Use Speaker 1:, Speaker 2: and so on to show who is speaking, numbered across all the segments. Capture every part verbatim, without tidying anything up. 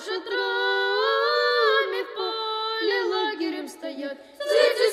Speaker 1: шатрами, в полі лагерем стоять.
Speaker 2: Звідти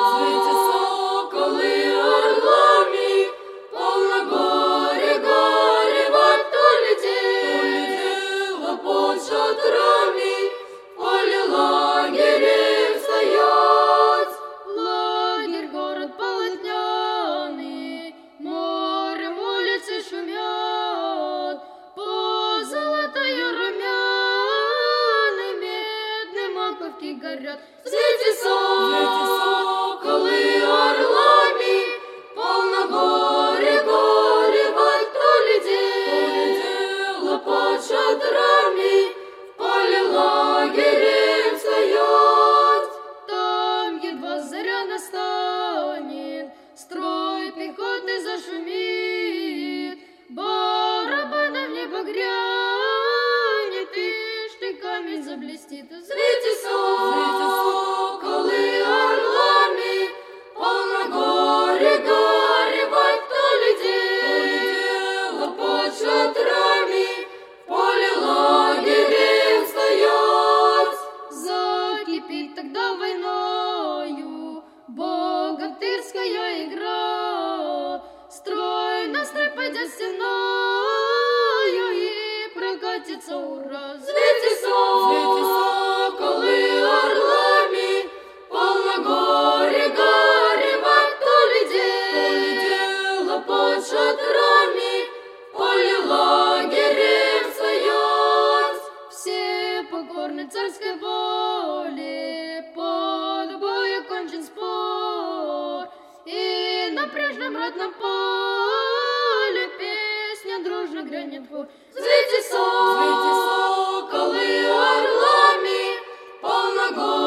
Speaker 2: соколи орлами, полно горе горевать, то летело под шатрами, в поле лагерем стоять.
Speaker 1: Лагерь, город полотняный, морем улицы шумят, по золотой румяны медные маковки горят.
Speaker 2: Звідти соколи орлами, полно горе горевать, то летело под шатрами, в поле лагерем стоять.
Speaker 1: Там едва заря настанет, строй пехоты зашумит, барабаном небо грянет и штыками заблестит.
Speaker 2: Звідти соколи орлами, полно горе горевать, то летело под шатрами, в поле лагерем стоять.
Speaker 1: Закипит тогда войною богатырская игра, строй на строй пойдет стеною и прокатится ура.
Speaker 2: Звідти соколи орлами, полно горе горевать, то летело под шатрами, в поле лагерем стоять.
Speaker 1: Все покорны царской воле, под бой окончен спор, и на прежнем родном поле песня дружно грянет хор.
Speaker 2: Звідти соколи орлами, полно горе